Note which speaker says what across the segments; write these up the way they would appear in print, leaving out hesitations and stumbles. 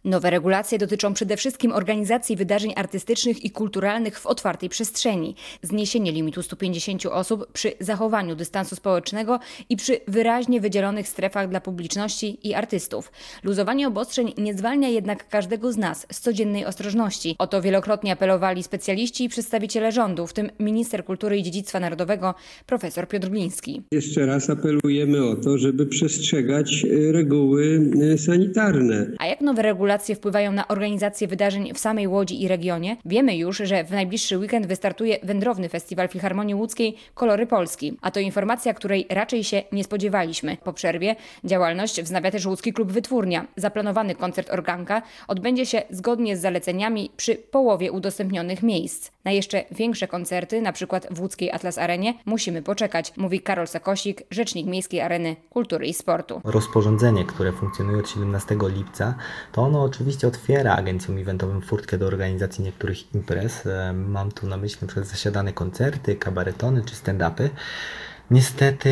Speaker 1: Nowe regulacje dotyczą przede wszystkim organizacji wydarzeń artystycznych i kulturalnych w otwartej przestrzeni, zniesienie limitu 150 osób przy zachowaniu dystansu społecznego i przy wyraźnie wydzielonych strefach dla publiczności i artystów. Luzowanie obostrzeń nie zwalnia jednak każdego z nas z codziennej ostrożności. O to wielokrotnie apelowali specjaliści i przedstawiciele rządu, w tym minister kultury i dziedzictwa narodowego profesor Piotr Gliński.
Speaker 2: Jeszcze raz apelujemy o to, żeby przestrzegać reguły sanitarne.
Speaker 1: A jak nowe regulacje wpływają na organizację wydarzeń w samej Łodzi i regionie? Wiemy już, że w najbliższy weekend wystartuje wędrowny festiwal Filharmonii Łódzkiej Kolory Polski. A to informacja, której raczej się nie spodziewaliśmy. Po przerwie działalność wznawia też Łódzki Klub Wytwórnia. Zaplanowany koncert organka odbędzie się zgodnie z zaleceniami przy połowie udostępnionych miejsc. Na jeszcze większe koncerty, na przykład w łódzkiej Atlas Arenie, musimy poczekać, mówi Karol Sakosik, rzecznik Miejskiej Areny Kultury i Sportu.
Speaker 3: Rozporządzenie, które funkcjonuje od 17 lipca, to ono oczywiście otwiera agencjom eventowym furtkę do organizacji niektórych imprez. Mam tu na myśli np. zasiadane koncerty, kabaretony czy stand-upy. Niestety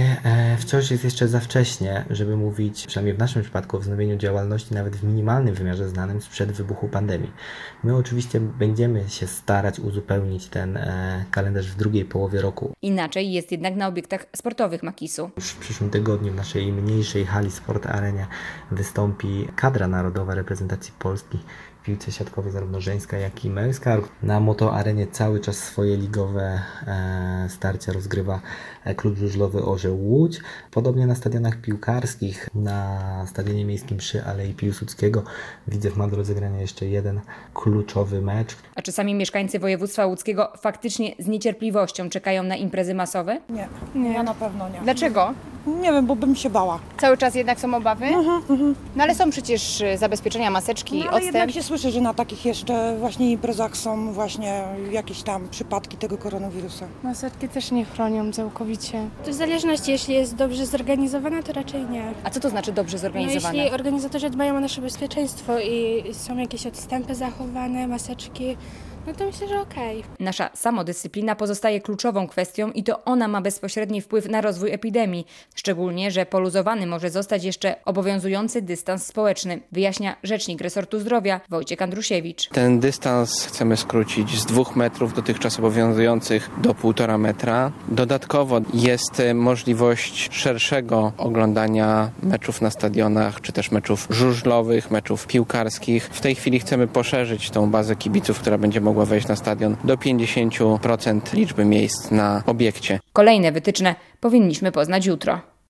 Speaker 3: wciąż jest jeszcze za wcześnie, żeby mówić, przynajmniej w naszym przypadku, o wznowieniu działalności nawet w minimalnym wymiarze znanym sprzed wybuchu pandemii. My oczywiście będziemy się starać uzupełnić ten kalendarz w drugiej połowie roku.
Speaker 1: Inaczej jest jednak na obiektach sportowych Makisu.
Speaker 3: Już w przyszłym tygodniu w naszej mniejszej hali Sport Arenie wystąpi kadra narodowa reprezentacji Polski w piłce siatkowej, zarówno żeńska, jak i męska. Na Moto Arenie cały czas swoje ligowe starcia rozgrywa klub żużlowy Orzeł Łódź. Podobnie na stadionach piłkarskich, na Stadionie Miejskim przy Alei Piłsudskiego Widzew ma do rozegrania jeszcze jeden kluczowy mecz.
Speaker 1: A czasami mieszkańcy województwa łódzkiego faktycznie z niecierpliwością czekają na imprezy masowe?
Speaker 4: Nie, ja na pewno nie.
Speaker 1: Dlaczego?
Speaker 4: Nie wiem, bo bym się bała.
Speaker 1: Cały czas jednak są obawy? No ale są przecież zabezpieczenia, maseczki,
Speaker 4: No, ale jednak
Speaker 1: odstęp.
Speaker 4: się słyszy, że na takich jeszcze właśnie imprezach są właśnie jakieś tam przypadki tego koronawirusa.
Speaker 5: Maseczki też nie chronią całkowicie. To w zależności, jeśli jest dobrze zorganizowana, to raczej nie.
Speaker 1: A co to znaczy dobrze
Speaker 5: No,
Speaker 1: zorganizowane?
Speaker 5: jeśli organizatorzy dbają o nasze bezpieczeństwo i są jakieś odstępy zachowane, maseczki, no to myślę, że okej.
Speaker 1: Nasza samodyscyplina pozostaje kluczową kwestią i to ona ma bezpośredni wpływ na rozwój epidemii. Szczególnie, że poluzowany może zostać jeszcze obowiązujący dystans społeczny, wyjaśnia rzecznik resortu zdrowia Wojciech Andrusiewicz.
Speaker 6: Ten dystans chcemy skrócić z 2 metrów dotychczas obowiązujących do 1,5 metra. Dodatkowo jest możliwość szerszego oglądania meczów na stadionach, czy też meczów żużlowych, meczów piłkarskich. W tej chwili chcemy poszerzyć tą bazę kibiców, która będzie mogła wejść na stadion do 50% liczby miejsc na obiekcie.
Speaker 1: Kolejne wytyczne powinniśmy poznać jutro.